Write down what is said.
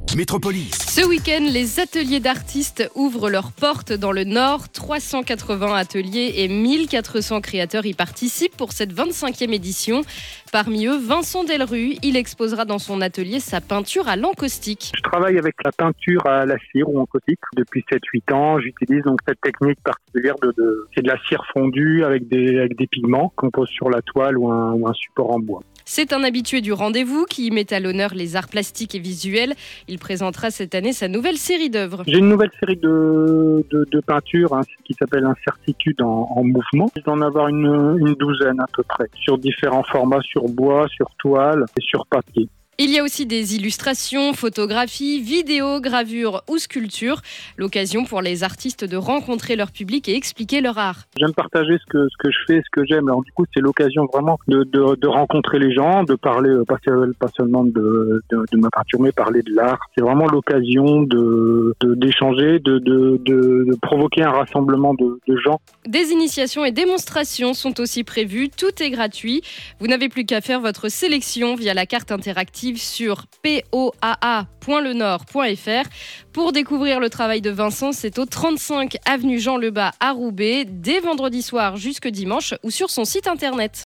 Métropolis. Ce week-end, les ateliers d'artistes ouvrent leurs portes dans le Nord. 380 ateliers et 1400 créateurs y participent pour cette 25e édition. Parmi eux, Vincent Delru. Il exposera dans son atelier sa peinture à l'encaustique. Je travaille avec la peinture à la cire ou en caustique depuis 7-8 ans. J'utilise donc cette technique particulière c'est de la cire fondue avec des pigments qu'on pose sur la toile ou un support en bois. C'est un habitué du rendez-vous qui met à l'honneur les arts plastiques et visuels. Il présentera cette année sa nouvelle série d'œuvres. J'ai une nouvelle série de peintures qui s'appelle Incertitude en mouvement. Je vais en avoir une douzaine à peu près, sur différents formats, sur bois, sur toile et sur papier. Il y a aussi des illustrations, photographies, vidéos, gravures ou sculptures. L'occasion pour les artistes de rencontrer leur public et expliquer leur art. J'aime partager ce que je fais, ce que j'aime. Alors du coup, c'est l'occasion vraiment de rencontrer les gens, de parler pas seulement de ma peinture, mais parler de l'art. C'est vraiment l'occasion d'échanger, de provoquer un rassemblement de gens. Des initiations et démonstrations sont aussi prévues. Tout est gratuit. Vous n'avez plus qu'à faire votre sélection via la carte interactive sur poaa.lenord.fr. Pour découvrir le travail de Vincent, c'est au 35 avenue Jean Lebas à Roubaix, dès vendredi soir jusque dimanche ou sur son site internet.